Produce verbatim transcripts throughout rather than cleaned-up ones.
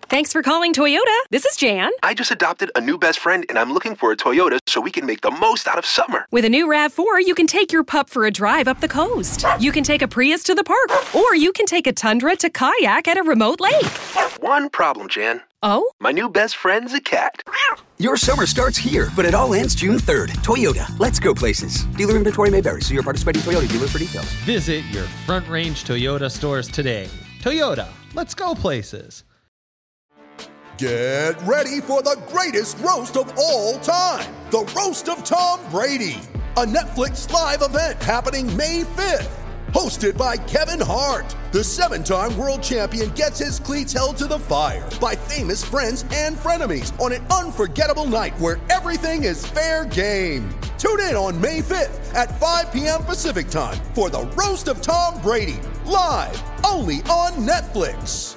Thanks for calling Toyota. This is Jan. I just adopted a new best friend, and I'm looking for a Toyota so we can make the most out of summer. With a new RAV four, you can take your pup for a drive up the coast. You can take a Prius to the park, or you can take a Tundra to kayak at a remote lake. One problem, Jan. Oh? My new best friend's a cat. Your summer starts here, but it all ends June third. Toyota, let's go places. Dealer inventory may vary. See your participating Toyota dealer for details. Visit your Front Range Toyota stores today. Toyota, let's go places. Get ready for the greatest roast of all time, the Roast of Tom Brady, a Netflix live event happening May fifth. Hosted by Kevin Hart, the seven-time world champion gets his cleats held to the fire by famous friends and frenemies on an unforgettable night where everything is fair game. Tune in on May fifth at five p.m. Pacific time for the Roast of Tom Brady, live only on Netflix.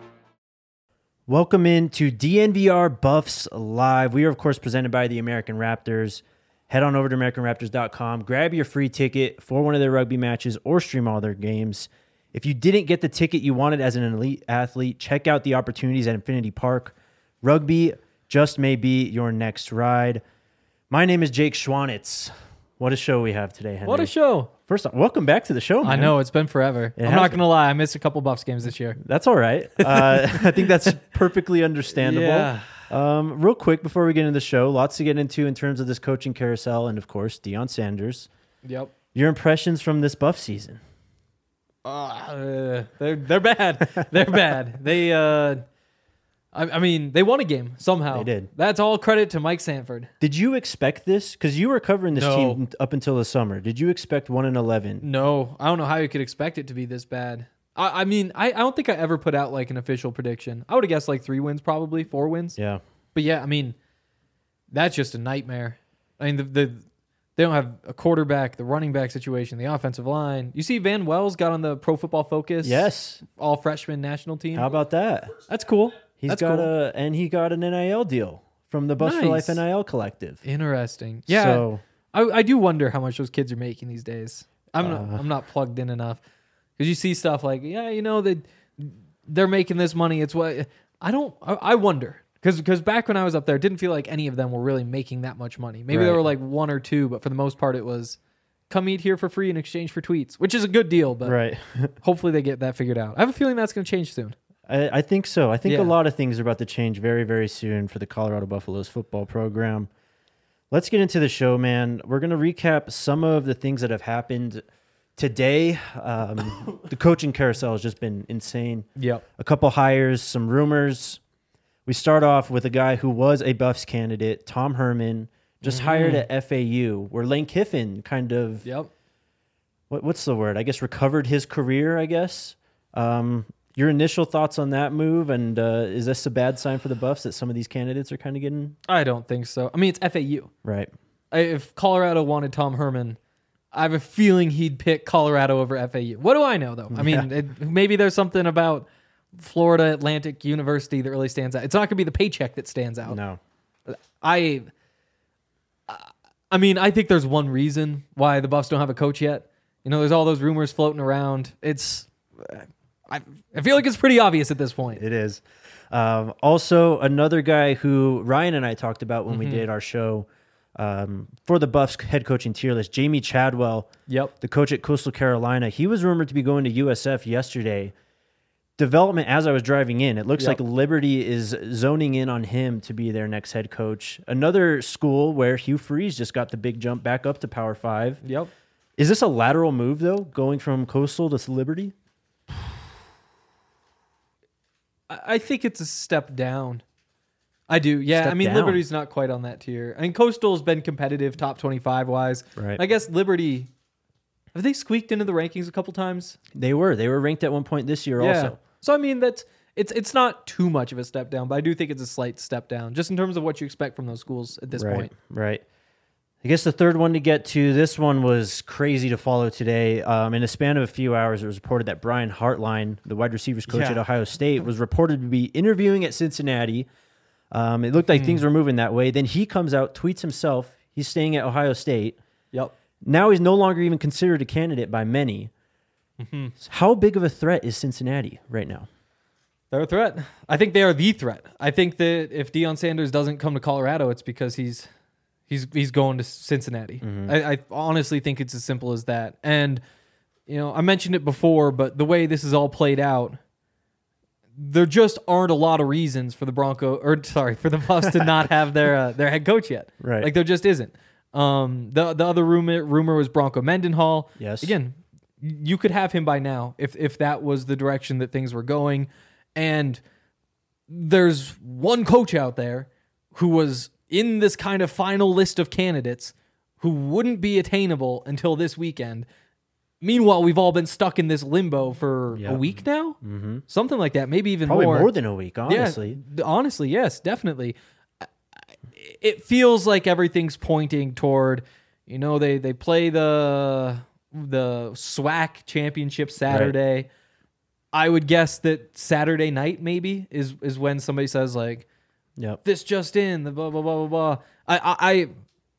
Welcome into D N V R Buffs Live. We are, of course, presented by the American Raptors. Head on over to American Raptors dot com. Grab your free ticket for one of their rugby matches or stream all their games. If you didn't get the ticket you wanted as an elite athlete, check out the opportunities at Infinity Park. Rugby just may be your next ride. My name is Jake Schwanitz. What a show we have today, Henry. What a show. First off, welcome back to the show, man. I know, it's been forever. It I'm has not been. going to lie, I missed a couple Buffs games this year. That's all right. Uh, I think that's perfectly understandable. Yeah. Um, real quick, before we get into the show, lots to get into in terms of this coaching carousel and, of course, Deion Sanders. Yep. Your impressions from this Buff season? Uh, they're they're bad. They're bad. They, uh, I, I mean, they won a game somehow. They did. That's all credit to Mike Sanford. Did you expect this? Because you were covering this No. team up until the summer. Did you expect one and eleven? No, I don't know how you could expect it to be this bad. I, I mean, I, I don't think I ever put out like an official prediction. I would have guessed like three wins, probably four wins. Yeah. But yeah, I mean, that's just a nightmare. I mean, the, the they don't have a quarterback, the running back situation, the offensive line. You see, Van Wells got on the Pro Football Focus. Yes. All freshman national team. How about that? That's cool. He's That's got cool. a and he got an N I L deal from the Bus for Life Nice. N I L Collective. Interesting. Yeah, So, I, I do wonder how much those kids are making these days. I'm not, Uh. I'm not plugged in enough because you see stuff like, yeah, you know, they they're making this money. It's what I don't. I, I wonder because because back when I was up there, it didn't feel like any of them were really making that much money. Maybe there Right. were like one or two, but for the most part, it was come eat here for free in exchange for tweets, which is a good deal. But right. hopefully they get that figured out. I have a feeling that's going to change soon. I, I think so. I think Yeah. a lot of things are about to change very, very soon for the Colorado Buffaloes football program. Let's get into the show, man. We're going to recap some of the things that have happened today. Um, the coaching carousel has just been insane. Yep. A couple hires, some rumors. We start off with a guy who was a Buffs candidate, Tom Herman, just hired at F A U, where Lane Kiffin kind of, Yep. what, what's the word? I guess recovered his career, I guess. Um, your initial thoughts on that move, and uh, is this a bad sign for the Buffs that some of these candidates are kind of getting I don't think so. I mean, it's F A U. right? I- If Colorado wanted Tom Herman, I have a feeling he'd pick Colorado over F A U. What do I know, though? I mean, it, maybe there's something about Florida Atlantic University that really stands out. It's not going to be the paycheck that stands out. No, I, I mean, I think there's one reason why the Buffs don't have a coach yet. You know, there's all those rumors floating around. It's, I, I feel like it's pretty obvious at this point. it is. Um, also, another guy who Ryan and I talked about when we did our show um, for the Buffs head coaching tier list, Jamie Chadwell, Yep. the coach at Coastal Carolina. He was rumored to be going to U S F yesterday. Development as I was driving in, it looks Yep. like Liberty is zoning in on him to be their next head coach. Another school where Hugh Freeze just got the big jump back up to Power Five. Yep. Is this a lateral move, though, going from Coastal to Liberty? I I think it's a step down. I do. Yeah. Step I mean, down. Liberty's not quite on that tier. I mean, Coastal's been competitive top twenty-five wise. Right. I guess Liberty, have they squeaked into the rankings a couple times? They were. They were ranked at one point this year also. So, I mean, that's it's it's not too much of a step down, but I do think it's a slight step down just in terms of what you expect from those schools at this right, point. Right. I guess the third one to get to, this one was crazy to follow today. Um, in a span of a few hours, it was reported that Brian Hartline, the wide receivers coach Yeah. at Ohio State, was reported to be interviewing at Cincinnati. Um, it looked like Hmm. things were moving that way. Then he comes out, tweets himself. He's staying at Ohio State. Yep. Now he's no longer even considered a candidate by many. Mm-hmm. How big of a threat is Cincinnati right now? They're a threat. I think they are the threat. I think that if Deion Sanders doesn't come to Colorado, it's because he's he's he's going to Cincinnati. Mm-hmm. I, I honestly think it's as simple as that. And you know, I mentioned it before, but the way this is all played out, there just aren't a lot of reasons for the Bronco, or sorry, for the Buffs to not have their uh, their head coach yet. Right. Like there just isn't. Um, the the other rumor rumor was Bronco Mendenhall. Yes. Again, you could have him by now if if that was the direction that things were going. And there's one coach out there who was in this kind of final list of candidates who wouldn't be attainable until this weekend. Meanwhile, we've all been stuck in this limbo for yep. a week now, mm-hmm. something like that, maybe even Probably more. more than a week, honestly. Yeah, honestly, yes, definitely. It feels like everything's pointing toward, you know, they they play the the SWAC championship Saturday. Right. I would guess that Saturday night maybe is is when somebody says like, "Yep, this just in," the blah blah blah blah blah. I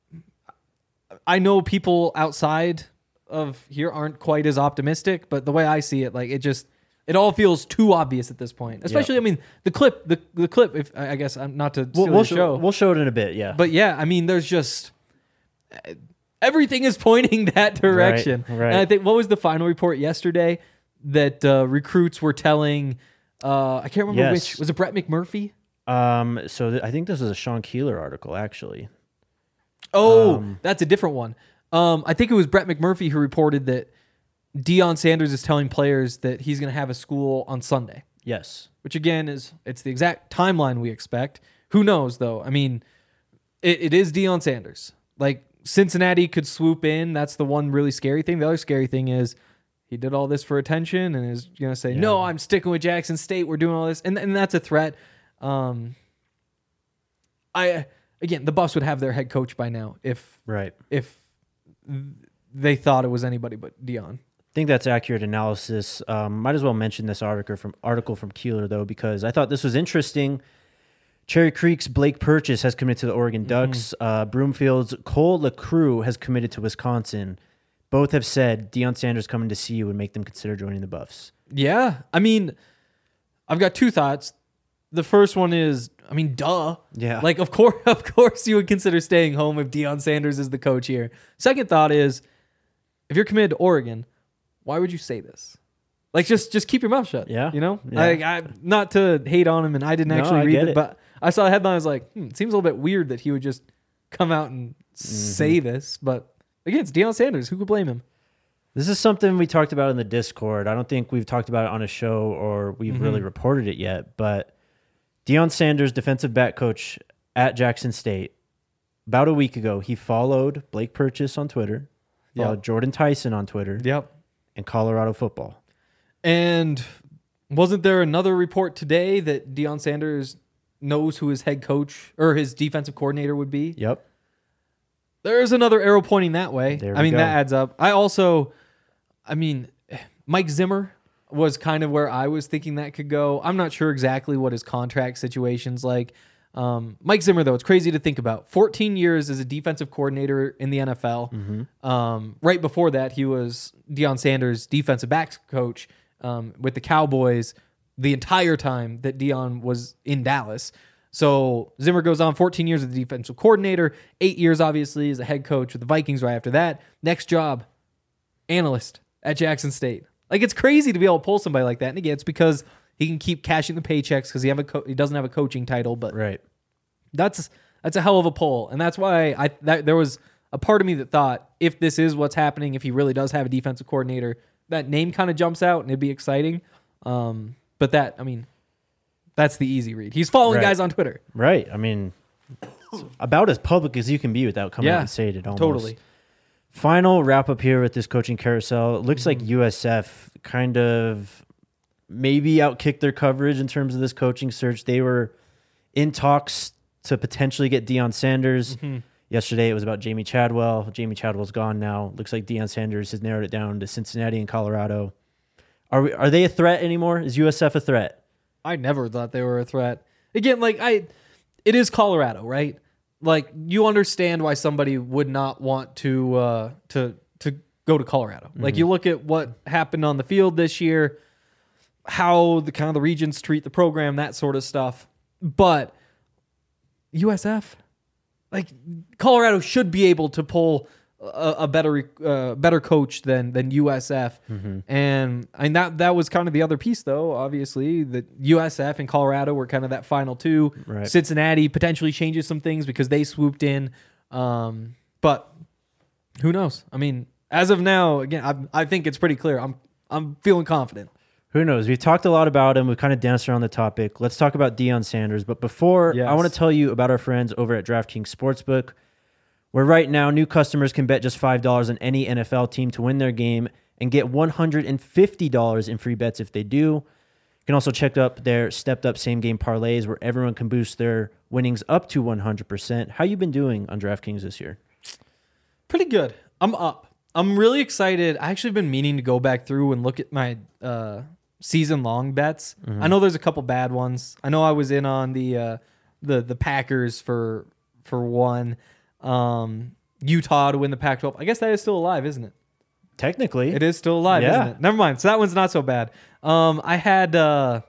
I I know people outside of here aren't quite as optimistic, but the way I see it, like it just it all feels too obvious at this point. Especially, yep. I mean, the clip, the the clip. If I guess I'm not to steal we'll, we'll the show, we'll show it in a bit. Yeah, but yeah, I mean, there's just everything is pointing that direction. Right, right. And I think what was the final report yesterday that uh, recruits were telling? Uh, I can't remember yes. which was it. Brett McMurphy. Um. So th- I think this is a Sean Keeler article, actually. Oh, um, that's a different one. Um, I think it was Brett McMurphy who reported that Deion Sanders is telling players that he's going to have a school on Sunday. Yes. Which again is it's the exact timeline we expect. Who knows though? I mean, it, it is Deion Sanders. Like Cincinnati could swoop in. That's the one really scary thing. The other scary thing is he did all this for attention and is going to say, yeah. no, I'm sticking with Jackson State. We're doing all this. And, and that's a threat. Um, I, again, the Buffs would have their head coach by now if, right. if they thought it was anybody but Deion. I think that's accurate analysis. Um, might as well mention this article from article from Keeler though, because I thought this was interesting. Cherry Creek's Blake Purchase has committed to the Oregon Ducks. Mm-hmm. Uh, Broomfield's Cole LaCrue has committed to Wisconsin. Both have said Deion Sanders coming to see you would make them consider joining the Buffs. Yeah, I mean, I've got two thoughts. The first one is, I mean, duh. Yeah. Like, of course, of course, you would consider staying home if Deion Sanders is the coach here. Second thought is, if you're committed to Oregon, why would you say this? Like, just just keep your mouth shut. Yeah. You know? Yeah. Like, I, not to hate on him, and I didn't No, actually I read get it, it, but I saw the headline. I was like, hmm, it seems a little bit weird that he would just come out and mm-hmm. say this. But again, it's Deion Sanders. Who could blame him? This is something we talked about in the Discord. I don't think we've talked about it on a show or we've mm-hmm. really reported it yet, but Deion Sanders, defensive back coach at Jackson State, about a week ago, he followed Blake Purchase on Twitter, followed yep. Jordan Tyson on Twitter, yep, and Colorado football. And wasn't there another report today that Deion Sanders knows who his head coach or his defensive coordinator would be? Yep. There's another arrow pointing that way. There we I mean, go. that adds up. I also, I mean, Mike Zimmer was kind of where I was thinking that could go. I'm not sure exactly what his contract situation's like. Um, Mike Zimmer, though, it's crazy to think about. fourteen years as a defensive coordinator in the N F L. Mm-hmm. Um, right before that, he was Deion Sanders' defensive backs coach um, with the Cowboys the entire time that Deion was in Dallas. So Zimmer goes on fourteen years as a defensive coordinator, eight years, obviously, as a head coach with the Vikings right after that. Next job, analyst at Jackson State. Like, it's crazy to be able to pull somebody like that. And again, it's because he can keep cashing the paychecks because he have a co- he doesn't have a coaching title. But right, that's that's a hell of a pull, and that's why I that, there was a part of me that thought if this is what's happening, if he really does have a defensive coordinator, that name kind of jumps out and it'd be exciting. Um, but that, I mean, that's the easy read. He's following right. guys on Twitter. Right. I mean, about as public as you can be without coming yeah, out and saying it. Almost. Totally. Final wrap up here with this coaching carousel. It looks Mm-hmm. like U S F kind of maybe outkicked their coverage in terms of this coaching search. They were in talks to potentially get Deion Sanders. Mm-hmm. Yesterday it was about Jamie Chadwell. Jamie Chadwell's gone now. Looks like Deion Sanders has narrowed it down to Cincinnati and Colorado. Are we, are they a threat anymore? Is U S F a threat? I never thought they were a threat. Again, like I, it is Colorado, right? Like, you understand why somebody would not want to uh, to to go to Colorado. Mm-hmm. Like, you look at what happened on the field this year. how the kind of the regions treat the program, that sort of stuff. But U S F, like Colorado should be able to pull a, a better uh, better coach than than U S F. Mm-hmm. And and that that was kind of the other piece, though. Obviously, that U S F and Colorado were kind of that final two. Right. Cincinnati potentially changes some things because they swooped in. Um, but who knows? I mean, as of now, again, I, I think it's pretty clear. I'm I'm feeling confident. Who knows? We've talked a lot about him. We've kind of danced around the topic. Let's talk about Deion Sanders. But before, Yes. I want to tell you about our friends over at DraftKings Sportsbook, where right now new customers can bet just five dollars on any N F L team to win their game and get one hundred fifty dollars in free bets if they do. You can also check up their stepped-up same-game parlays where everyone can boost their winnings up to one hundred percent. How you been doing on DraftKings this year? Pretty good. I'm up. I'm really excited. I actually been meaning to go back through and look at my uh, season-long bets. Mm-hmm. I know there's a couple bad ones. I know I was in on the uh, the the Packers for for one. Um, Utah to win the Pac twelve. I guess that is still alive, isn't it? Technically. It is still alive, Yeah. isn't it? Never mind. So that one's not so bad. Um, I had uh,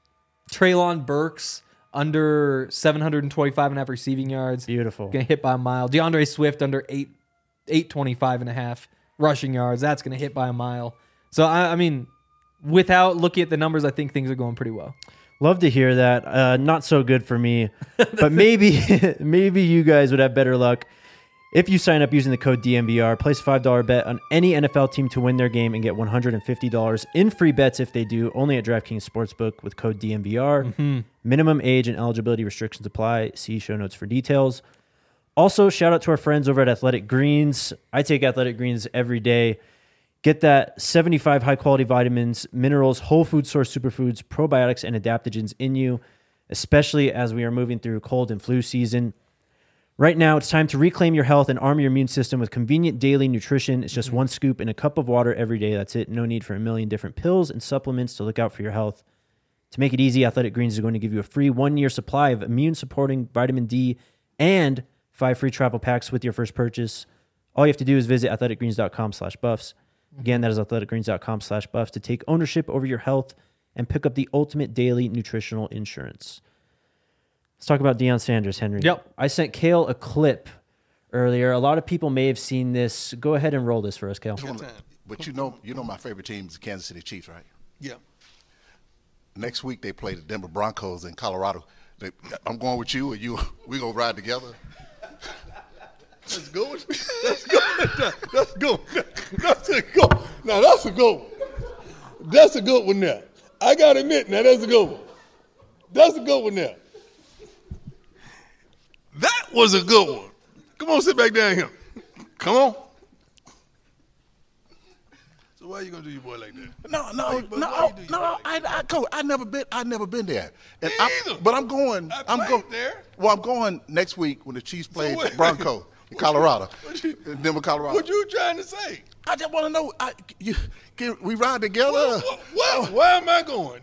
Treylon Burks under seven hundred twenty-five and a half receiving yards. Beautiful. Going to hit by a mile. DeAndre Swift under eight, eight twenty-five and a half rushing yards. That's going to hit by a mile. So, I, I mean, without looking at the numbers, I think things are going pretty well. Love to hear that. Uh, not so good for me, but maybe maybe you guys would have better luck if you sign up using the code D M V R. Place a five dollars bet on any N F L team to win their game and get one hundred fifty dollars in free bets if they do, only at DraftKings Sportsbook with code D M V R. Mm-hmm. Minimum age and eligibility restrictions apply. See show notes for details. Also, shout out to our friends over at Athletic Greens. I take Athletic Greens every day. Get that seventy-five high-quality vitamins, minerals, whole food source superfoods, probiotics, and adaptogens in you, especially as we are moving through cold and flu season. Right now, it's time to reclaim your health and arm your immune system with convenient daily nutrition. It's just mm-hmm. one scoop in a cup of water every day. That's it. No need for a million different pills and supplements to look out for your health. To make it easy, Athletic Greens is going to give you a free one-year supply of immune-supporting vitamin D and five free travel packs with your first purchase. All you have to do is visit athletic greens dot com slash buffs. Again, that is athletic greens dot com slash buffs to take ownership over your health and pick up the ultimate daily nutritional insurance. Let's talk about Deion Sanders, Henry. Yep. I sent Kale a clip earlier. A lot of people may have seen this. Go ahead and roll this for us, Kale. But you know, you know my favorite team is the Kansas City Chiefs, right? Yeah. Next week they play the Denver Broncos in Colorado. They, I'm going with you, and you we gonna ride together. That's good. That's good. That's good. That's a good. Now that's a good one. That's a good one there. I gotta admit, now that's a good one. That's a good one there. That was a good one. Come on, sit back down here. Come on. So why are you gonna do your boy like that? No, no, Why- no, why you do your no. boy like I, that? I, coach, I never been. I never been there. And Me I, either. but I'm going. I I'm played going there. Well, I'm going next week when the Chiefs play what- the Broncos in Colorado, What you- in Denver, Colorado. What you trying to say? I just want to know. I, you, can we ride together? Well, well, why am I going?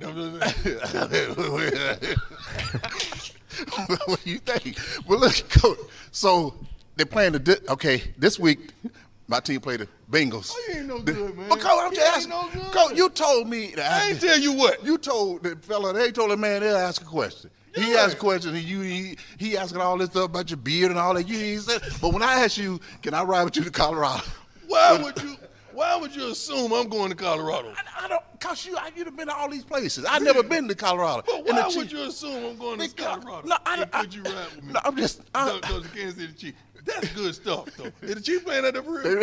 What do you think? Well, look, coach. So they're playing the di- okay this week. My team played the Bengals. Oh, you ain't no good, man. But coach, I'm You just ain't asking. no good. Coach, you told me. To I ask ain't tell you what. You told the fella. They told the man they'll ask a question. He Yeah. asked a question, and you he, he asking all this stuff about your beard and all that. You he said, but when I asked you, can I ride with you to Colorado? Why would you? Why would you assume I'm going to Colorado? I, I don't, cause you, I, you'd have been to all these places. I've never been to Colorado. But And the why Chiefs- would you assume I'm going to Because- Colorado? no, I- And I- could you ride with me? No, I'm just. I, No, no, the Kansas City Chiefs. That's good stuff, though. Is the Chiefs playing at the real?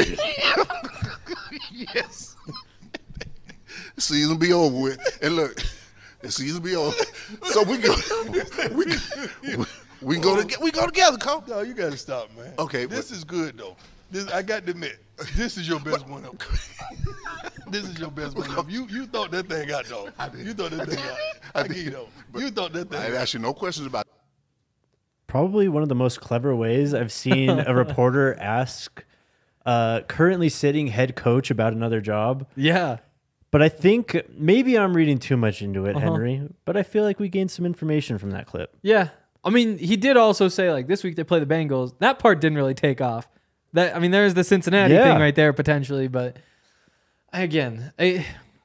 Yes. The season be over with. And look, the season be over. So we go. We, we, we can go to, we go together, Cole. No, you got to stop, man. Okay, This but- is good, though. This, I got to admit, this is your best one up. This is your best one up. You you thought that thing got dog. You thought that thing got. I, I give you though. You thought that thing. I got. asked you no questions about. Probably one of the most clever ways I've seen a reporter ask uh, currently sitting head coach about another job. Yeah. But I think maybe I'm reading too much into it, Uh-huh. Henry. But I feel like we gained some information from that clip. Yeah. I mean, he did also say, like, this week they play the Bengals. That part didn't really take off. That I mean, there's the Cincinnati Yeah. thing right there, potentially. But, again, I,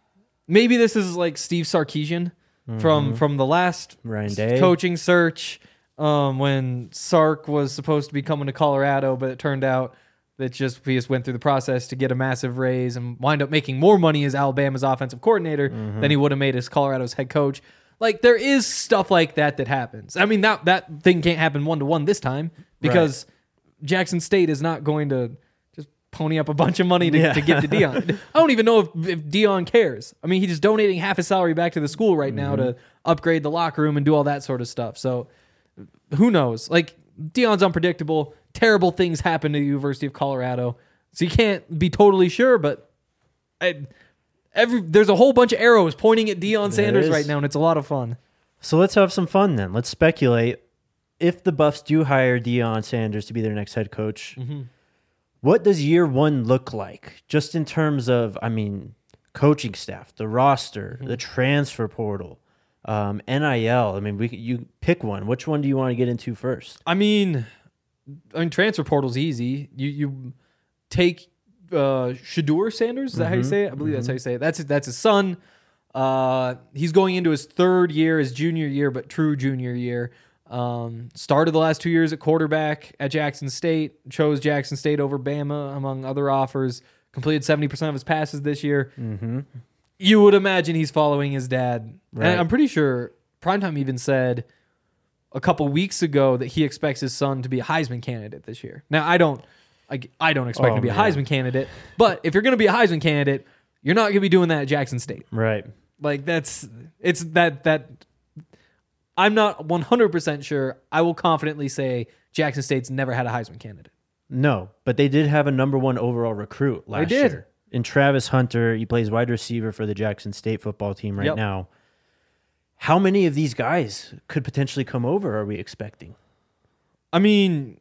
maybe this is like Steve Sarkisian mm-hmm. from from the last Ryan Day. coaching search um, when Sark was supposed to be coming to Colorado, but it turned out that just he just went through the process to get a massive raise and wind up making more money as Alabama's offensive coordinator mm-hmm. than he would have made as Colorado's head coach. Like, there is stuff like that that happens. I mean, that that thing can't happen one-to-one this time because right. Jackson State is not going to just pony up a bunch of money to, yeah. to give to Deion. I don't even know if, if Deion cares. I mean, he's just donating half his salary back to the school right now mm-hmm. to upgrade the locker room and do all that sort of stuff. So, who knows? Like, Deion's unpredictable. Terrible things happen to the University of Colorado. So you can't be totally sure, but I, every there's a whole bunch of arrows pointing at Deion Sanders right now, and it's a lot of fun. So let's have some fun then. Let's speculate. If the Buffs do hire Deion Sanders to be their next head coach, mm-hmm. what does year one look like? Just in terms of, I mean, coaching staff, the roster, mm-hmm. the transfer portal, um, N I L. I mean, we you pick one. Which one do you want to get into first? I mean... I mean, transfer portal's easy. You you take uh, Shedeur Sanders. Is that mm-hmm. how you say it? I believe mm-hmm. that's how you say it. That's that's his son. Uh, he's going into his third year, his junior year, but true junior year. Um, started the last two years at quarterback at Jackson State. Chose Jackson State over Bama among other offers. Completed seventy percent of his passes this year. Mm-hmm. You would imagine he's following his dad. Right. And I'm pretty sure Primetime even said a couple weeks ago that he expects his son to be a Heisman candidate this year. Now, I don't I, I don't expect oh, him to be man. a Heisman candidate, but if you're going to be a Heisman candidate, you're not going to be doing that at Jackson State. Right. Like, that's, it's that, that, I'm not one hundred percent sure. I will confidently say Jackson State's never had a Heisman candidate. No, but they did have a number one overall recruit last they did. year. In Travis Hunter, he plays wide receiver for the Jackson State football team right yep. now. How many of these guys could potentially come over, are we expecting? I mean,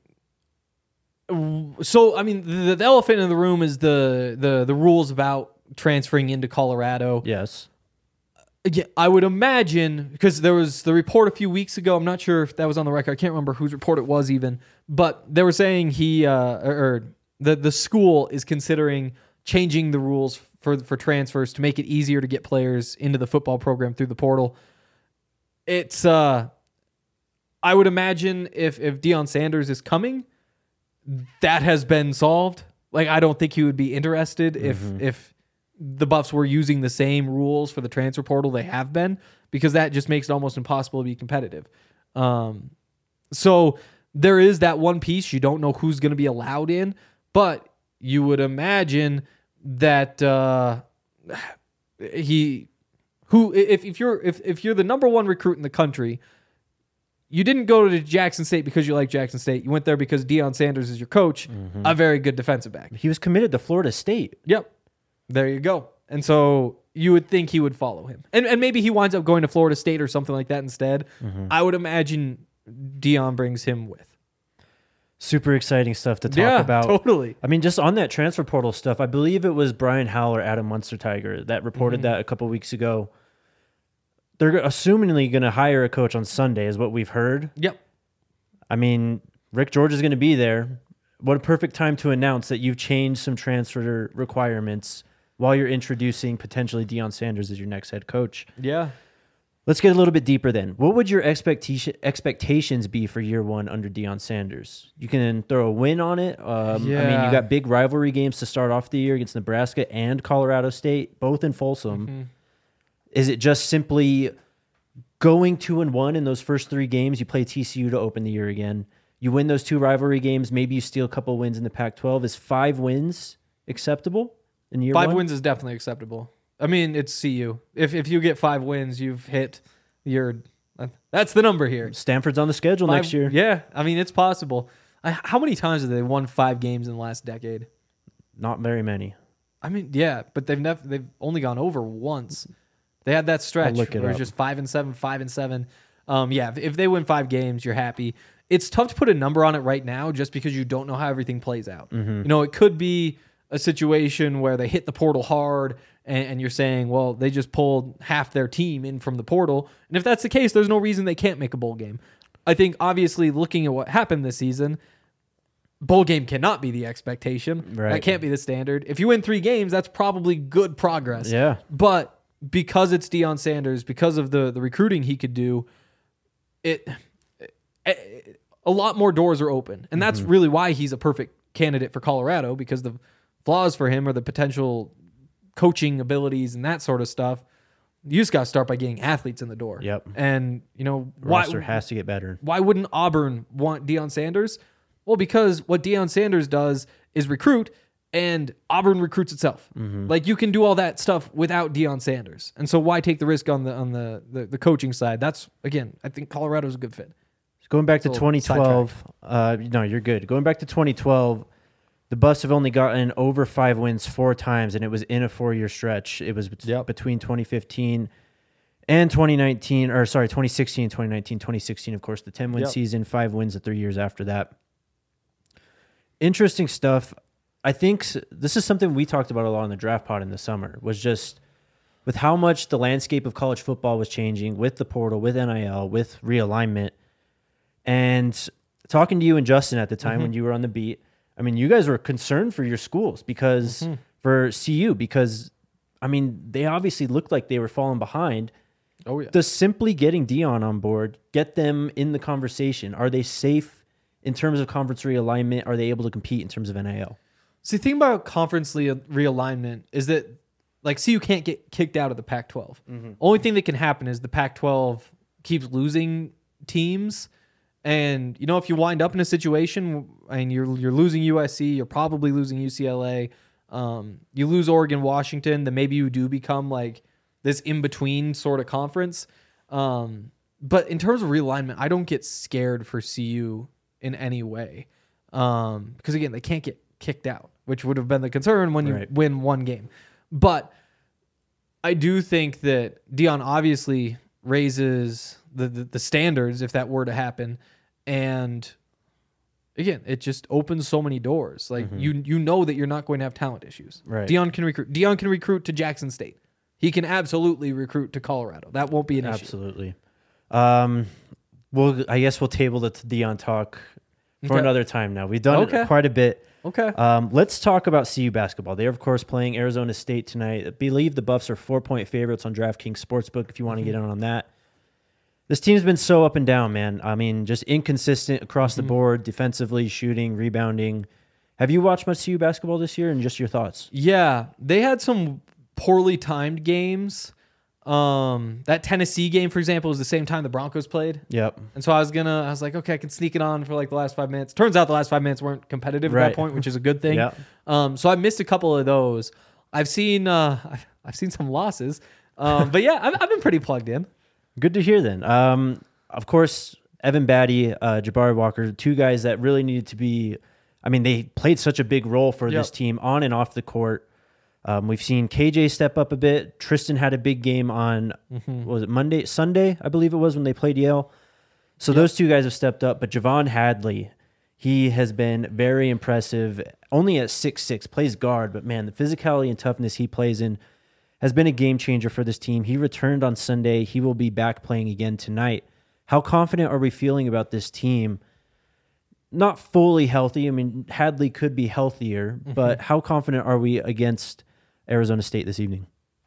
so, I mean, the, the elephant in the room is the, the, the rules about transferring into Colorado. Yes. Yeah, I would imagine, because there was the report a few weeks ago, I'm not sure if that was on the record, I can't remember whose report it was even, but they were saying he, uh, or, or the, the school is considering changing the rules for, for transfers to make it easier to get players into the football program through the portal. It's, uh, I would imagine if, if Deion Sanders is coming, that has been solved. Like, I don't think he would be interested if, mm-hmm. if the Buffs were using the same rules for the transfer portal they have been, because that just makes it almost impossible to be competitive. Um, so there is that one piece. You don't know who's going to be allowed in, but you would imagine that, uh, he, Who, if, if you're if, if you're the number one recruit in the country, you didn't go to Jackson State because you like Jackson State. You went there because Deion Sanders is your coach, mm-hmm. a very good defensive back. He was committed to Florida State. Yep. There you go. And so you would think he would follow him. And and maybe he winds up going to Florida State or something like that instead. Mm-hmm. I would imagine Deion brings him with. Super exciting stuff to talk yeah, about. Totally. I mean, just on that transfer portal stuff, I believe it was Brian Howell or Adam Munster-Tiger that reported mm-hmm. that a couple weeks ago. They're assumingly going to hire a coach on Sunday, is what we've heard. Yep. I mean, Rick George is going to be there. What a perfect time to announce that you've changed some transfer requirements while you're introducing potentially Deion Sanders as your next head coach. Yeah. Let's get a little bit deeper then. What would your expectation expectations be for year one under Deion Sanders? You can throw a win on it. Um, yeah. I mean, you got big rivalry games to start off the year against Nebraska and Colorado State, both in Folsom. Mm-hmm. Is it just simply going two and one in those first three games? You play T C U to open the year again. You win those two rivalry games. Maybe you steal a couple wins in the Pac twelve. Is five wins acceptable in year five one? Five wins is definitely acceptable. I mean, it's C U. If if you get five wins, you've hit your. That's the number here. Stanford's on the schedule five, next year. Yeah, I mean, it's possible. I, how many times have they won five games in the last decade? Not very many. I mean, yeah, but they've never. They've only gone over once. They had that stretch where it was up. just five and seven, five and seven. Um, yeah, if, if they win five games, you're happy. It's tough to put a number on it right now, just because you don't know how everything plays out. Mm-hmm. You know, it could be a situation where they hit the portal hard, and, and you're saying, well, they just pulled half their team in from the portal. And if that's the case, there's no reason they can't make a bowl game. I think, obviously, looking at what happened this season, bowl game cannot be the expectation. Right. That can't be the standard. If you win three games, that's probably good progress. Yeah. But because it's Deion Sanders, because of the the recruiting he could do, it, it a lot more doors are open, and that's mm-hmm. really why he's a perfect candidate for Colorado, because the flaws for him are the potential coaching abilities and that sort of stuff. You just got to start by getting athletes in the door. Yep. And, you know, roster why, has to get better. Why wouldn't Auburn want Deion Sanders? Well, because what Deion Sanders does is recruit, and Auburn recruits itself. Mm-hmm. Like, you can do all that stuff without Deion Sanders. And so why take the risk on the on the, the, the coaching side? That's, again, I think Colorado's a good fit. Going back to twenty twelve, uh, no, you're good. Going back to twenty twelve, the Buffs have only gotten over five wins four times, and it was in a four-year stretch. It was bet- yep. between twenty fifteen and twenty nineteen, or sorry, twenty sixteen and twenty nineteen. twenty sixteen, of course, the ten-win yep. season, five wins the three years after that. Interesting stuff. I think this is something we talked about a lot in the draft pod in the summer, was just with how much the landscape of college football was changing with the portal, with N I L, with realignment. And talking to you and Justin at the time mm-hmm. when you were on the beat, I mean, you guys were concerned for your schools because mm-hmm. for C U, because, I mean, they obviously looked like they were falling behind. Oh, yeah. Does simply getting Deion on board get them in the conversation? Are they safe in terms of conference realignment? Are they able to compete in terms of N I L? See, the thing about conference le- realignment is that, like, C U can't get kicked out of the Pac twelve. Mm-hmm. Only thing that can happen is the Pac twelve keeps losing teams. And, you know, if you wind up in a situation and you're you're losing U S C, you're probably losing U C L A, um, you lose Oregon, Washington, then maybe you do become like this in-between sort of conference. Um, but in terms of realignment, I don't get scared for C U in any way. Um, because, again, they can't get kicked out, which would have been the concern when you right. win one game. But I do think that Deion obviously raises the, the, the standards if that were to happen. And again, it just opens so many doors. Like mm-hmm. you you know that you're not going to have talent issues. Right. Deion can recruit. Deion can recruit to Jackson State. He can absolutely recruit to Colorado. That won't be an absolutely. issue. Absolutely. Um, well, I guess we'll table the Deion talk for okay. another time now. We've done okay. it quite a bit. Okay. Um, let's talk about C U basketball. They're, of course, playing Arizona State tonight. I believe the Buffs are four-point favorites on DraftKings Sportsbook if you want to mm-hmm. get in on that. This team's been so up and down, man. I mean, just inconsistent across mm-hmm. the board, defensively, shooting, rebounding. Have you watched much C U basketball this year, and just your thoughts? Yeah, they had some poorly timed games. Um, that Tennessee game, for example, was the same time the Broncos played. Yep. And so I was gonna, I was like, okay, I can sneak it on for like the last five minutes. Turns out the last five minutes weren't competitive right. at that point, which is a good thing. Yep. Um, so I missed a couple of those. I've seen, uh, I've, I've seen some losses. Um, but yeah, I've, I've been pretty plugged in. Good to hear then. Um, of course, Evan Batty, uh, Jabari Walker, two guys that really needed to be, I mean, they played such a big role for yep. this team on and off the court. Um, we've seen K J step up a bit. Tristan had a big game on, mm-hmm. what was it, Monday, Sunday, I believe it was, when they played Yale. So yep. those two guys have stepped up. But Javon Hadley, he has been very impressive. Only at six six, plays guard. But, man, the physicality and toughness he plays in has been a game changer for this team. He returned on Sunday. He will be back playing again tonight. How confident are we feeling about this team? Not fully healthy. I mean, Hadley could be healthier, mm-hmm. but how confident are we against Arizona State this evening?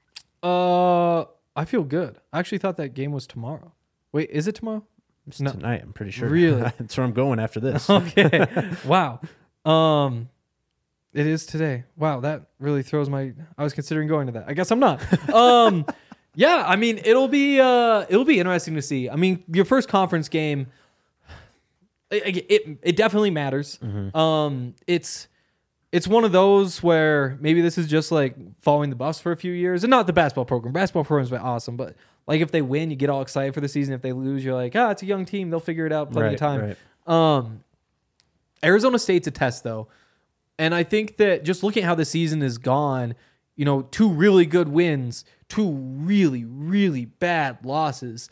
Uh, I feel good. I actually thought that game was tomorrow. Wait, is it tomorrow? It's no. tonight, I'm pretty sure. Really? That's where I'm going after this. Okay. Wow. Um, it is today. Wow, that really throws my... I was considering going to that. I guess I'm not. Um, yeah, I mean, it'll be uh, it'll be interesting to see. I mean, your first conference game, it it, it definitely matters. Mm-hmm. Um, it's it's one of those where maybe this is just like following the Buffs for a few years, and not the basketball program. Basketball program's been awesome, but like if they win, you get all excited for the season. If they lose, you're like, ah, it's a young team. They'll figure it out. Plenty right, of time. Right. Um, Arizona State's a test, though. And I think that just looking at how the season has gone, you know, two really good wins, two really, really bad losses,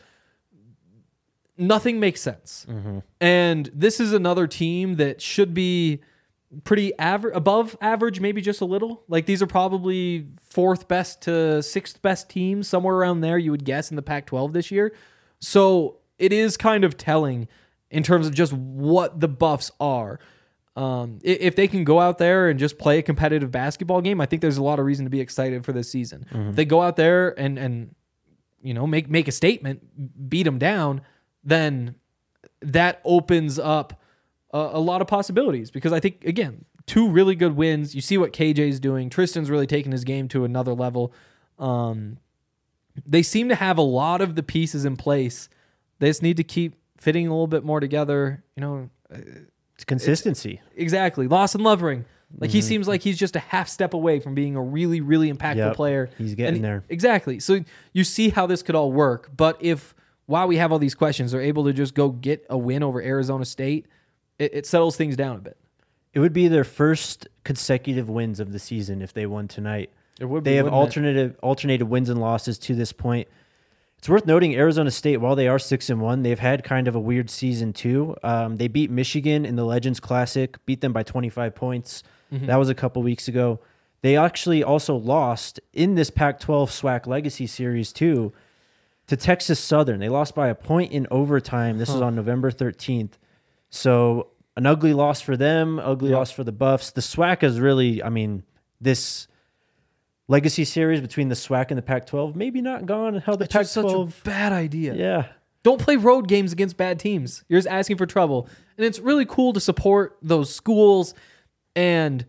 nothing makes sense. Mm-hmm. And this is another team that should be pretty average, above average, maybe just a little. Like these are probably fourth best to sixth best teams, somewhere around there, you would guess, in the Pac twelve this year. So it is kind of telling in terms of just what the Buffs are. Um, i- if they can go out there and just play a competitive basketball game, I think there's a lot of reason to be excited for this season. If they go out there and and you know make make a statement, beat them down, then that opens up a, a lot of possibilities. Because I think again, two really good wins. You see what K J's doing. Tristan's really taking his game to another level. Um, they seem to have a lot of the pieces in place. They just need to keep fitting a little bit more together. You know. It's consistency. It's, exactly. Lawson Lovering. Like mm-hmm. he seems like he's just a half step away from being a really, really impactful yep. player. He's getting and there. Exactly. So you see how this could all work. But if while we have all these questions, they're able to just go get a win over Arizona State, it, it settles things down a bit. It would be their first consecutive wins of the season if they won tonight. It would they be, have it? alternative alternated wins and losses to this point. It's worth noting Arizona State, while they are six and one, they've had kind of a weird season too. Um, they beat Michigan in the Legends Classic, beat them by twenty-five points. Mm-hmm. That was a couple weeks ago. They actually also lost in this Pac twelve SWAC Legacy Series too to Texas Southern. They lost by a point in overtime. This huh. is on November thirteenth. So an ugly loss for them, ugly yep. loss for the Buffs. The SWAC is really, I mean, this Legacy Series between the SWAC and the Pac twelve, maybe not gone how the Pac twelve. Such a bad idea. Yeah. Don't play road games against bad teams. You're just asking for trouble. And it's really cool to support those schools. And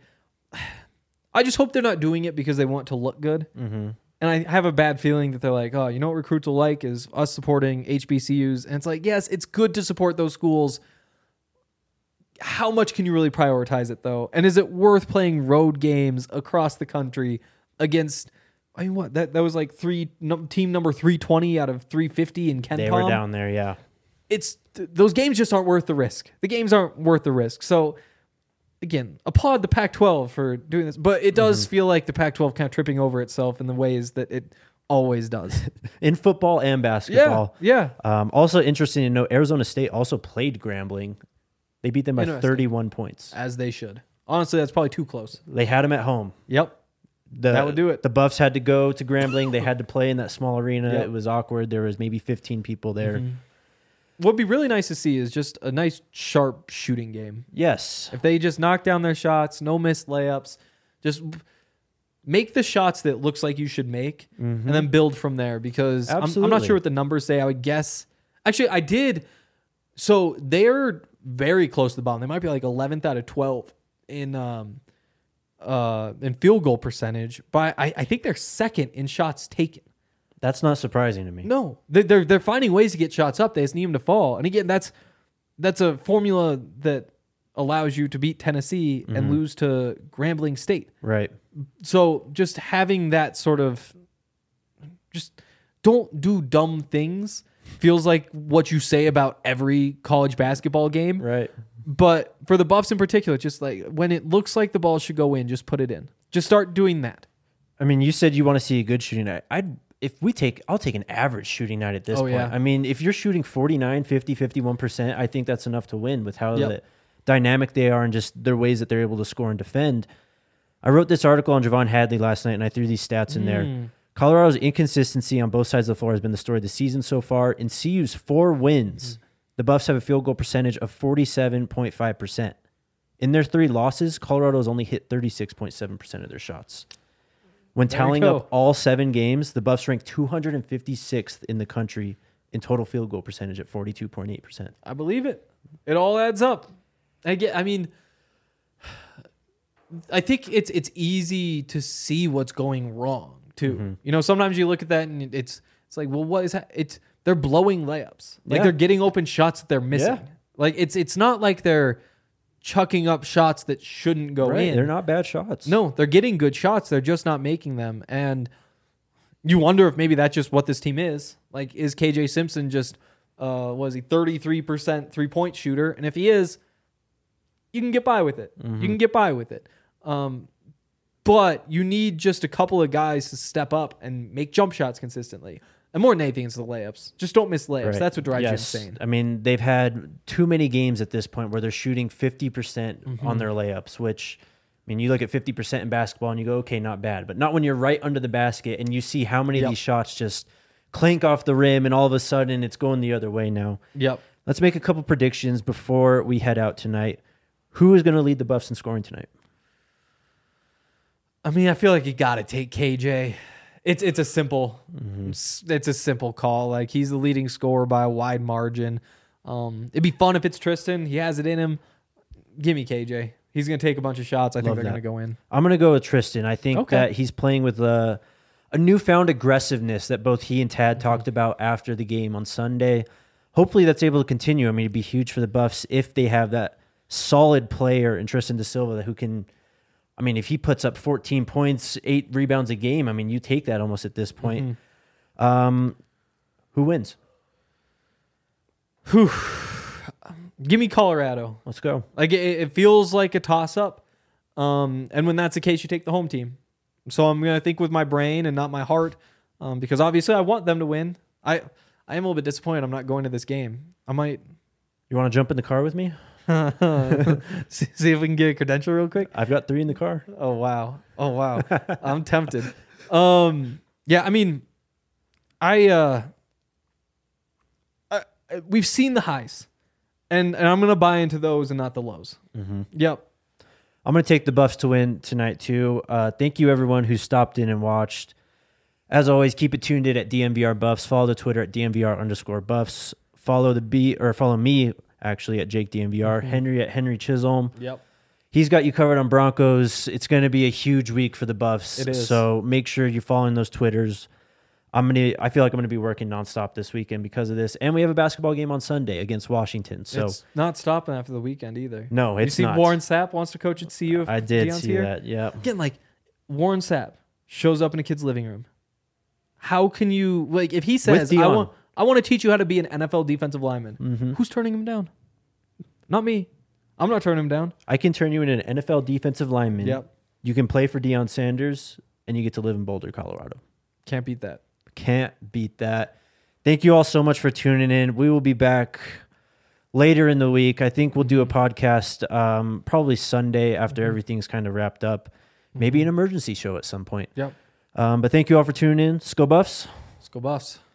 I just hope they're not doing it because they want to look good. Mm-hmm. And I have a bad feeling that they're like, oh, you know what recruits will like is us supporting H B C Us. And it's like, yes, it's good to support those schools. How much can you really prioritize it, though? And is it worth playing road games across the country against, I mean, what? That that was like three no, team number three twenty out of three fifty in KenPom. They were down there, yeah. It's th- those games just aren't worth the risk. The games aren't worth the risk. So, again, applaud the Pac twelve for doing this. But it does mm-hmm. feel like the Pac twelve kind of tripping over itself in the ways that it always does. In football and basketball. Yeah, yeah. Um, also interesting to note, Arizona State also played Grambling. They beat them by thirty-one points. As they should. Honestly, that's probably too close. They had them at home. Yep. The, that would do it. The Buffs had to go to Grambling. They had to play in that small arena. Yep. It was awkward. There was maybe fifteen people there. Mm-hmm. What'd be really nice to see is just a nice, sharp shooting game. Yes. If they just knock down their shots, no missed layups, just make the shots that looks like you should make, mm-hmm. and then build from there. Because I'm, I'm not sure what the numbers say. I would guess. Actually, I did. So they're very close to the bottom. They might be like eleventh out of twelve in um, uh, in field goal percentage, but I, I think they're second in shots taken. That's not surprising to me. No, they're, they're they're finding ways to get shots up. They just need them to fall. And again, that's that's a formula that allows you to beat Tennessee mm-hmm. and lose to Grambling State. Right. So just having that sort of, just don't do dumb things. Feels like what you say about every college basketball game. Right. But for the Buffs in particular, just like when it looks like the ball should go in, just put it in. Just start doing that. I mean, you said you want to see a good shooting night. I'd if we take I'll take an average shooting night at this oh, point. Yeah. I mean, if you're shooting forty-nine, fifty, fifty-one percent, I think that's enough to win with how yep. the dynamic they are and just their ways that they're able to score and defend. I wrote this article on Javon Hadley last night and I threw these stats in mm. there. Colorado's inconsistency on both sides of the floor has been the story of the season so far. In C U's four wins, mm-hmm. the Buffs have a field goal percentage of forty-seven point five percent. In their three losses, Colorado's only hit thirty-six point seven percent of their shots. When there tallying up all seven games, the Buffs ranked two hundred fifty-sixth in the country in total field goal percentage at forty-two point eight percent. I believe it. It all adds up. I get. I mean, I think it's it's easy to see what's going wrong too. Mm-hmm. You know, sometimes you look at that and it's it's like, well, what is that? It's they're blowing layups. Like yeah. they're getting open shots that they're missing. Yeah. Like it's it's not like they're chucking up shots that shouldn't go right. in. They're not bad shots. No, they're getting good shots. They're just not making them. And you wonder if maybe that's just what this team is. Like, is K J Simpson just, uh, was he thirty-three percent three-point shooter? And if he is, you can get by with it. Mm-hmm. You can get by with it. Um, but you need just a couple of guys to step up and make jump shots consistently. And more than anything, it's the layups. Just don't miss layups. Right. That's what drives yes. you insane. I mean, they've had too many games at this point where they're shooting fifty percent mm-hmm. on their layups, which, I mean, you look at fifty percent in basketball and you go, okay, not bad. But not when you're right under the basket and you see how many yep. of these shots just clink off the rim and all of a sudden it's going the other way now. Yep. Let's make a couple predictions before we head out tonight. Who is going to lead the Buffs in scoring tonight? I mean, I feel like you got to take K J. It's it's a simple Mm-hmm. it's, it's a simple call. Like, he's the leading scorer by a wide margin. Um, it'd be fun if it's Tristan. He has it in him. Give me K J. He's going to take a bunch of shots. I Love think they're that. going to go in. I'm going to go with Tristan. I think Okay. that he's playing with a, a newfound aggressiveness that both he and Tad Mm-hmm. talked about after the game on Sunday. Hopefully that's able to continue. I mean, it'd be huge for the Buffs if they have that solid player in Tristan da Silva who can, I mean, if he puts up fourteen points, eight rebounds a game, I mean, you take that almost at this point. Mm-hmm. Um, who wins? Whew. Give me Colorado. Let's go. Like, it, it feels like a toss-up. Um, and when that's the case, you take the home team. So I'm going to think with my brain and not my heart, um, because obviously I want them to win. I I am a little bit disappointed I'm not going to this game. I might You want to jump in the car with me? see, see if we can get a credential real quick. I've got three in the car. Oh, wow. Oh, wow. I'm tempted. Um, yeah, I mean, I, uh, I, I- we've seen the highs, and, and I'm going to buy into those and not the lows. Mm-hmm. Yep. I'm going to take the Buffs to win tonight, too. Uh, thank you, everyone who stopped in and watched. As always, keep it tuned in at D M V R Buffs. Follow the Twitter at D M V R underscore Buffs. Follow the B or follow me, actually, at Jake D M V R. Mm-hmm. Henry at Henry Chisholm. Yep. He's got you covered on Broncos. It's going to be a huge week for the Buffs. It is. So make sure you're following those Twitters. I'm gonna. I feel like I'm going to be working nonstop this weekend because of this. And we have a basketball game on Sunday against Washington. So It's not stopping after the weekend either. no, You it's see not. Warren Sapp wants to coach at C U if I did Deion's see here? that. Yeah. Again, like, Warren Sapp shows up in a kid's living room. How can you, like, if he says, I Deion. want I want to teach you how to be an N F L defensive lineman, Mm-hmm. who's turning him down? Not me. I'm not turning him down. I can turn you into an N F L defensive lineman. Yep. You can play for Deion Sanders, and you get to live in Boulder, Colorado. Can't beat that. Can't beat that. Thank you all so much for tuning in. We will be back later in the week. I think we'll do a podcast um, probably Sunday after everything's kind of wrapped up. Maybe an emergency show at some point. Yep. Um, but thank you all for tuning in. Let's go Buffs. Let's go Buffs.